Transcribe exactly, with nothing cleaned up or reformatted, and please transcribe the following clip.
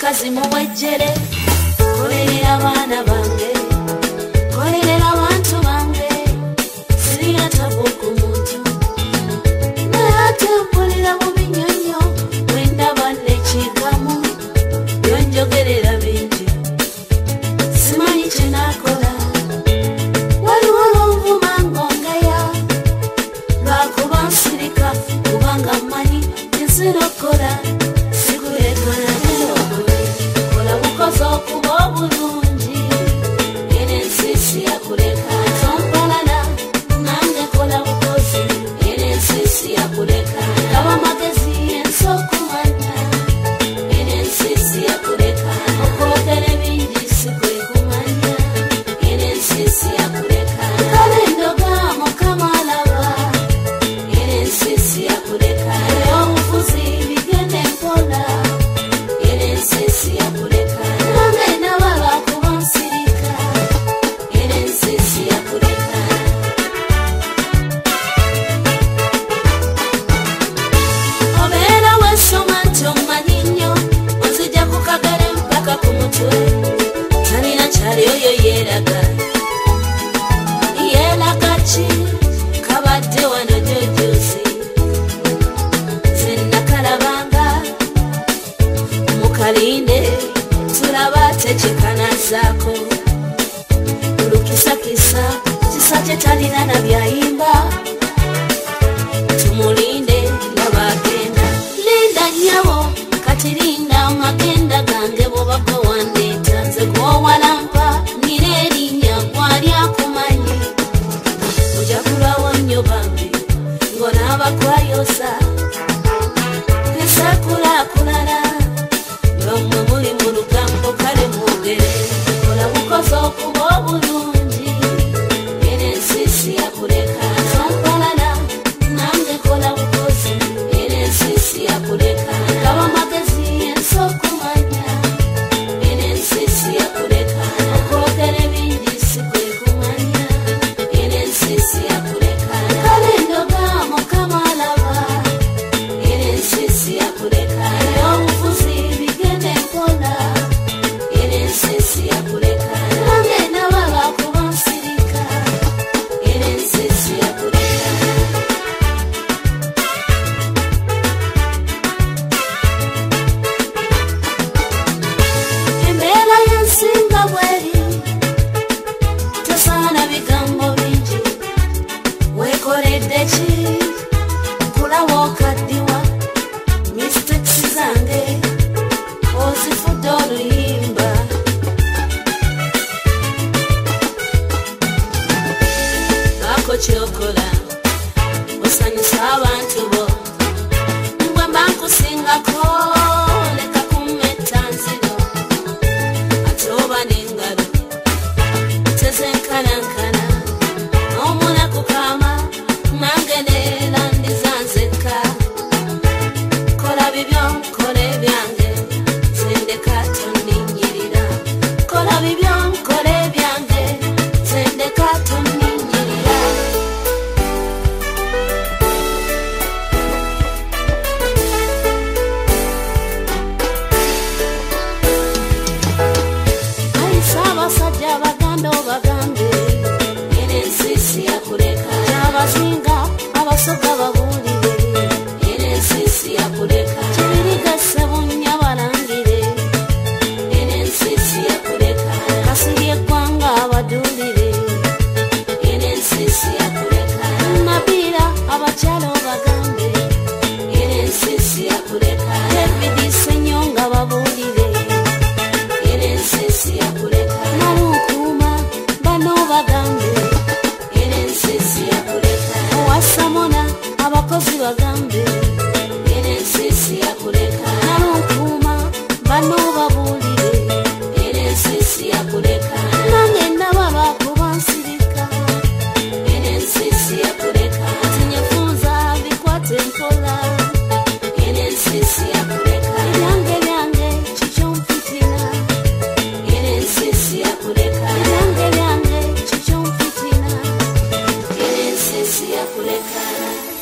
bakazi muwejjere kolerera abaana bange kolerera abantu bange sirina tabu ku muntu naye ate mpulira mu binyonyo bwendaba nekigamu byonjogerera bingi simanyi kye naakola waliwo lwonvuma ngongeya lwakuba nsirika kubanga mmanyi nzirokola sikuleetana nerokole kola bukozi okuba obulungi ene ensisi yakuleka tompalana nange kola bukozi ene ensisi yakuleka kaba magezi ensi okumanya ene ensisi yakuleka okwogera bingi sikwe kumanya ene ensisi yakuleka kale ndoga mukama alaba ene ensisi yakuleka eyobufuzi bigende mpola ene ensisi yakuleka nange nabala kuba nsirika ene ensisi yakuleka obeera wesoma nti omanyi nnyo ozijja ku kagere mpaka ku mutwe talina kyali oyo yeeraga yeeraga ki kabadde wano jojosi zennakalabanga mukalinde tulaba tekikanazaako olukisakisa kisa kye talina na byayimba tumulinde nabagenda linda nnyabo kati linda amagenda gange bwobako wandeeta nze gwowalampa nina erinnya gwali akumanyi ojakulwawo nnyo bambi ng'onaabakwayosa esakulaakulala lwomwe muli mu lugambo kale mwogere kola bukozi okuba obulungi ene ensisi yakuleka tompalana nange kola bukozi ene ensisi yakuleka kaba magezi ensi okumanya ene ensisi yakuleka okwogera bingi sikwe kumanya ene ensisi yakuleka kale ndoga mukama alaba ene ensisi yakuleka eyobufuzi bigende mpola ene ensisi yakuleka nange nabala kuba nsirika ene ensisi yakuleka embeera yensinga bweri tosaana bigambo bingi wekoledde ki kulaba okaddiwa mistakes zange ozifudde oluyimba baako kyokola osanyusa abantu bo mbwe mba nkusingako leka kummetta nziro ate oba n'engalo tezenkanankana n'omunaku kaama nange neera ndizanzeka kola bibyo nkole byange zendeka tonninyirira kola bibyo nkole byange zendeka tonninyirira ayisa abasajja baganda obagambe ene ensisi yakuleka abasinga abasoga babuulire ene ensisi yakuleka kibirigase bunnya balangire ene ensisi yakuleka kasiri eggwanga abaduulire ene ensisi yakuleka nabiira abakyala obagambe ene ensisi yakuleka david senyonga babuulire ene ensisi yakuleka nalunkuma bano bagambe ene ensisi yakuleka owasamona abakozi bagambe ene ensisi yakuleka nalunkuma bano babuulire ene ensisi yakuleka nange nabala kuba nsirika ene ensisi yakuleka tinyefunza bikwate mpola ene ensisi yakuleka ebyange byange kikyo mfitina ene ensisi yakuleka ebyange byange kikyo mfitina ene ensisi yakuleka